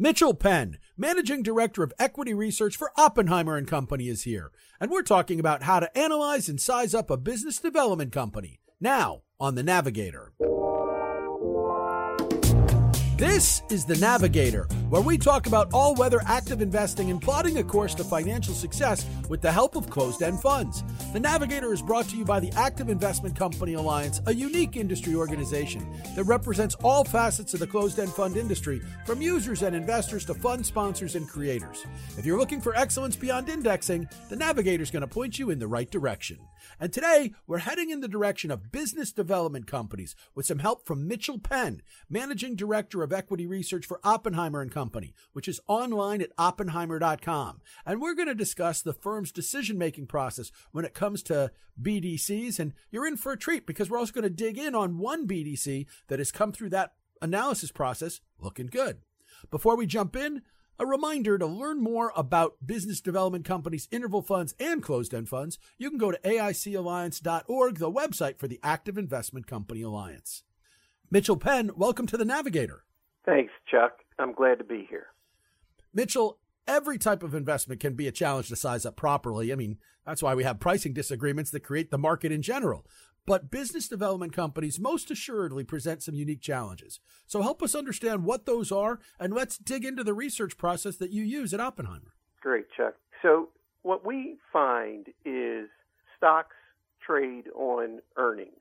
Mitchell Penn, Managing Director of Equity Research for Oppenheimer and Company, is here, and we're talking about how to analyze and size up a business development company. Now, on The Navigator. This is The Navigator, where we talk about all-weather active investing and plotting a course to financial success with the help of closed-end funds. The Navigator is brought to you by the Active Investment Company Alliance, a unique industry organization that represents all facets of the closed-end fund industry, from users and investors to fund sponsors and creators. If you're looking for excellence beyond indexing, The Navigator is going to point you in the right direction. And today, we're heading in the direction of business development companies with some help from Mitchell Penn, Managing Director of Equity Research for Oppenheimer and Company, which is online at oppenheimer.com. And we're going to discuss the firm's decision-making process when it comes to BDCs. And you're in for a treat because we're also going to dig in on one BDC that has come through that analysis process looking good. Before we jump in, a reminder to learn more about business development companies, interval funds, and closed-end funds. You can go to aicalliance.org, the website for the Active Investment Company Alliance. Mitchell Penn, welcome to The Navigator. Thanks, Chuck. I'm glad to be here. Mitchell, every type of investment can be a challenge to size up properly. I mean, that's why we have pricing disagreements that create the market in general. But business development companies most assuredly present some unique challenges. So help us understand what those are, and let's dig into the research process that you use at Oppenheimer. Great, Chuck. So what we find is stocks trade on earnings.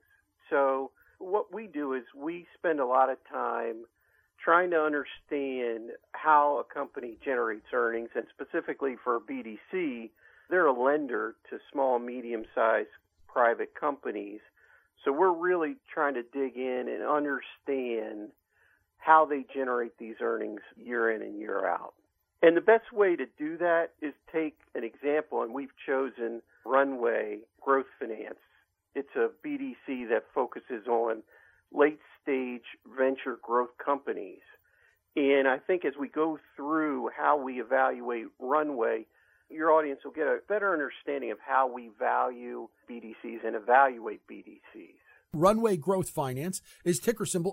So what we do is we spend a lot of time trying to understand how a company generates earnings, and specifically for a BDC, they're a lender to small, medium-sized private companies. So we're really trying to dig in and understand how they generate these earnings year in and year out. And the best way to do that is take an example, and we've chosen Runway Growth Finance. It's a BDC that focuses on late-stage venture growth companies. And I think as we go through how we evaluate Runway, your audience will get a better understanding of how we value BDCs and evaluate BDCs. Runway Growth Finance is ticker symbol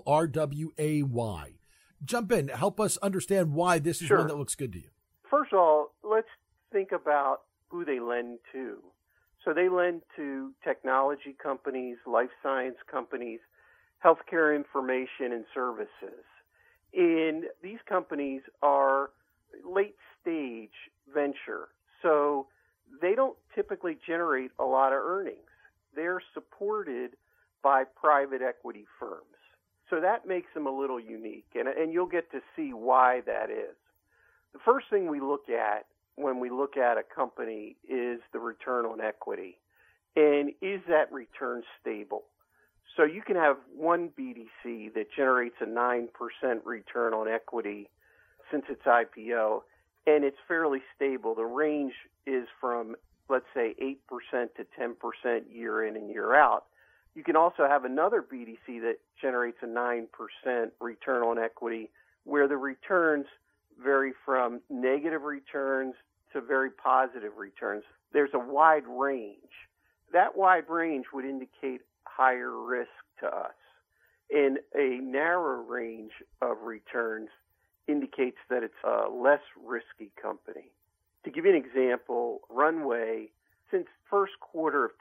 RWAY. Jump in. Help us understand why this is one that looks good to you. First of all, let's think about who they lend to. So they lend to technology companies, life science companies, healthcare information and services. And these companies are late-stage venture. So they don't typically generate a lot of earnings. They're supported by private equity firms. So that makes them a little unique, and you'll get to see why that is. The first thing we look at when we look at a company is the return on equity. And is that return stable? So you can have one BDC that generates a 9% return on equity since its IPO, and it's fairly stable. The range is from, let's say, 8% to 10% year in and year out. You can also have another BDC that generates a 9% return on equity, where the returns vary from negative returns to very positive returns. There's a wide range. That wide range would indicate higher risk to us. And a narrow range of returns indicates that it's a less risky company. To give you an example, Runway, since first quarter of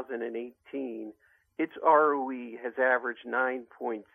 2018, its ROE has averaged 9.6%.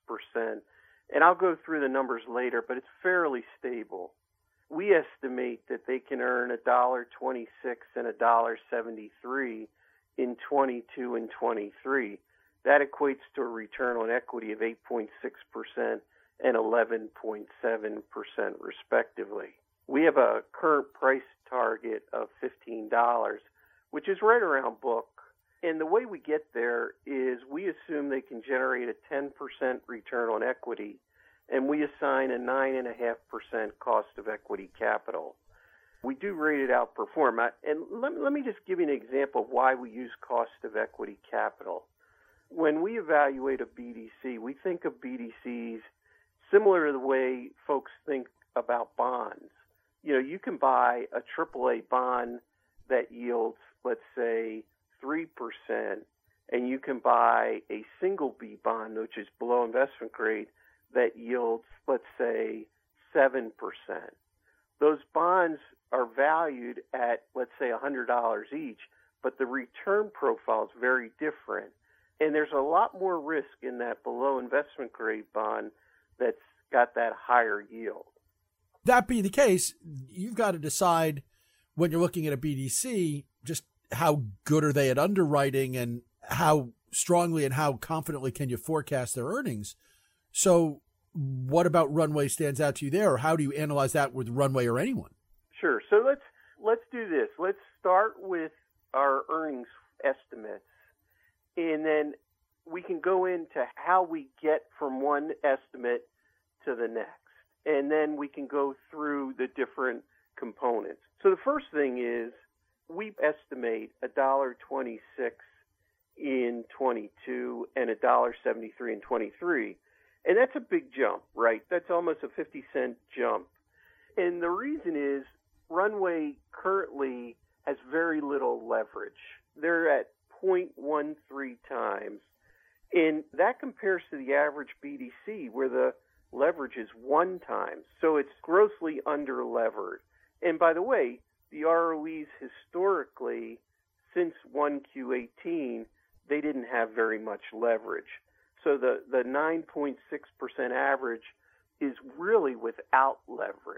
And I'll go through the numbers later, but it's fairly stable. We estimate that they can earn $1.26 and $1.73 in 22 and 23. That equates to a return on equity of 8.6% and 11.7% respectively. We have a current price target of $15, which is right around book. And the way we get there is we assume they can generate a 10% return on equity, and we assign a 9.5% cost of equity capital. We do rate it outperform. And let me just give you an example of why we use cost of equity capital. When we evaluate a BDC, we think of BDCs similar to the way folks think about bonds. You know, you can buy a AAA bond that yields, let's say, 3%, and you can buy a single B bond, which is below investment grade, that yields, let's say, 7%. Those bonds are valued at, let's say, $100 each, but the return profile is very different. And there's a lot more risk in that below investment grade bond that's got that higher yield. That being the case, you've got to decide when you're looking at a BDC, just how good are they at underwriting and how strongly and how confidently can you forecast their earnings. So what about Runway stands out to you there, or how do you analyze that with Runway or anyone? Sure. So let's do this. Let's start with our earnings estimates, and then we can go into how we get from one estimate to the next, and then we can go through the different components. So the first thing is we estimate $1.26 in 22 and $1.73 in 23. And that's a big jump, right? That's almost a 50-cent jump. And the reason is Runway currently has very little leverage. They're at 0.13 times. And that compares to the average BDC where the leverage is 1 time. So it's grossly under-levered. And by the way, the ROEs historically, since 1Q18, they didn't have very much leverage. So the 9.6% average is really without leverage.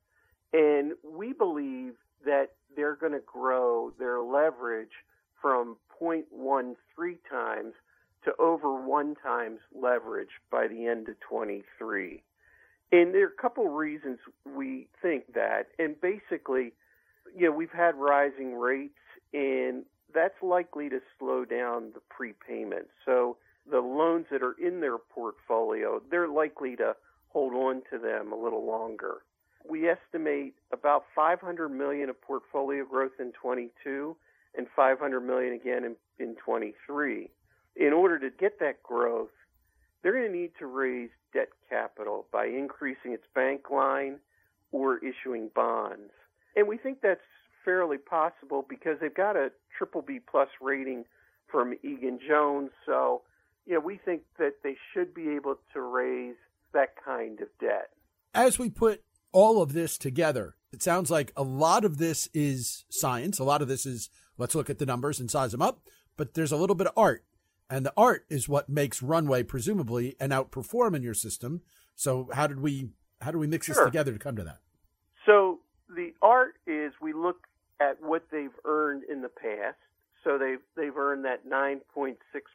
And we believe that they're going to grow their leverage from 0.13 times to over 1 times leverage by the end of 23. And there are a couple reasons we think that. And basically, we've had rising rates, and that's likely to slow down the prepayment. So the loans that are in their portfolio, they're likely to hold on to them a little longer. We estimate about $500 million of portfolio growth in 22 and $500 million again in 23. In order to get that growth, they're going to need to raise debt capital by increasing its bank line or issuing bonds. And we think that's fairly possible because they've got a BBB plus rating from Egan-Jones. So, we think that they should be able to raise that kind of debt. As we put all of this together, it sounds like a lot of this is science. A lot of this is let's look at the numbers and size them up. But there's a little bit of art. And the art is what makes Runway presumably an outperform in your system. So how do we mix this together to come to that? So the art is we look at what they've earned in the past. So they've earned that 9.6%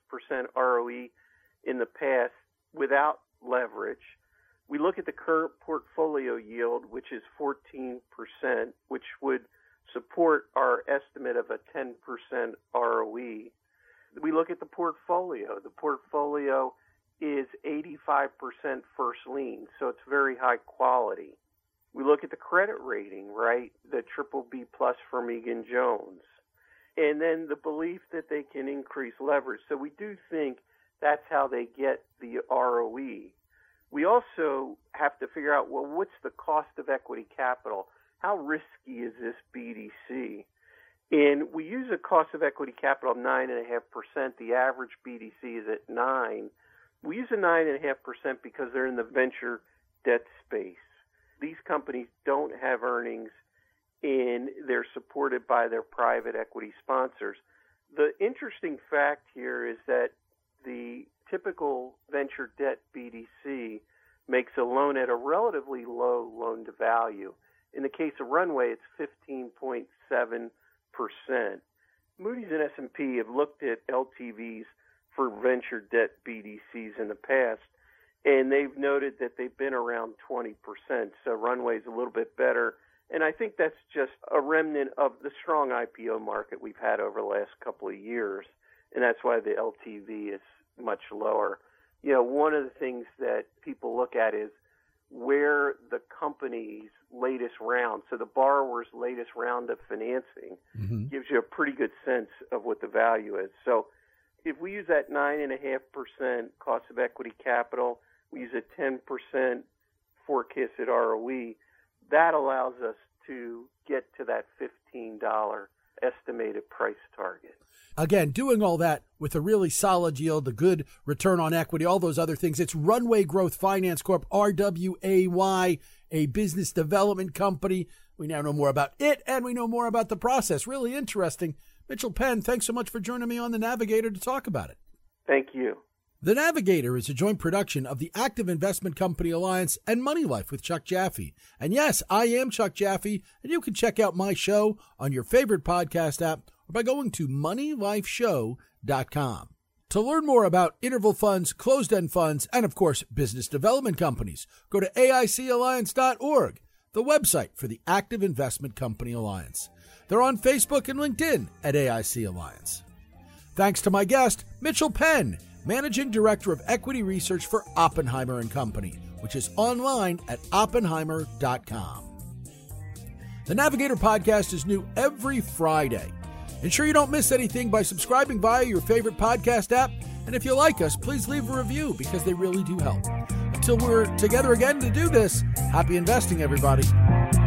ROE in the past without leverage. We look at the current portfolio yield, which is 14%, which would support our estimate of a 10% ROE. We look at the portfolio. The portfolio is 85% first lien, so it's very high quality. We look at the credit rating, right? The BBB plus from Egan-Jones. And then the belief that they can increase leverage. So we do think that's how they get the ROE. We also have to figure out, well, what's the cost of equity capital? How risky is this BDC? And we use a cost of equity capital of 9.5%. The average BDC is at 9%. We use a 9.5% because they're in the venture debt space. These companies don't have earnings, and they're supported by their private equity sponsors. The interesting fact here is that the typical venture debt BDC makes a loan at a relatively low loan to value. In the case of Runway, it's 15.7%. Moody's and S&P have looked at LTVs for venture debt BDCs in the past, and they've noted that they've been around 20%. So Runway's a little bit better. And I think that's just a remnant of the strong IPO market we've had over the last couple of years, and that's why the LTV is much lower. One of the things that people look at is where the company's latest round, so the borrower's latest round of financing, gives you a pretty good sense of what the value is. So if we use that 9.5% cost of equity capital, we use a 10% forecasted ROE, that allows us to get to that $15 estimated price target. Again, doing all that with a really solid yield, a good return on equity, all those other things. It's Runway Growth Finance Corp, RWAY. a business development company. We now know more about it, and we know more about the process. Really interesting. Mitchell Penn, thanks so much for joining me on The Navigator to talk about it. Thank you. The Navigator is a joint production of the Active Investment Company Alliance and Money Life with Chuck Jaffe. And yes, I am Chuck Jaffe, and you can check out my show on your favorite podcast app or by going to moneylifeshow.com. To learn more about interval funds, closed-end funds, and of course, business development companies, go to AICalliance.org, the website for the Active Investment Company Alliance. They're on Facebook and LinkedIn at AIC Alliance. Thanks to my guest, Mitchell Penn, Managing Director of Equity Research for Oppenheimer & Company, which is online at oppenheimer.com. The Navigator podcast is new every Friday. Ensure you don't miss anything by subscribing via your favorite podcast app. And if you like us, please leave a review because they really do help. Until we're together again to do this, happy investing, everybody.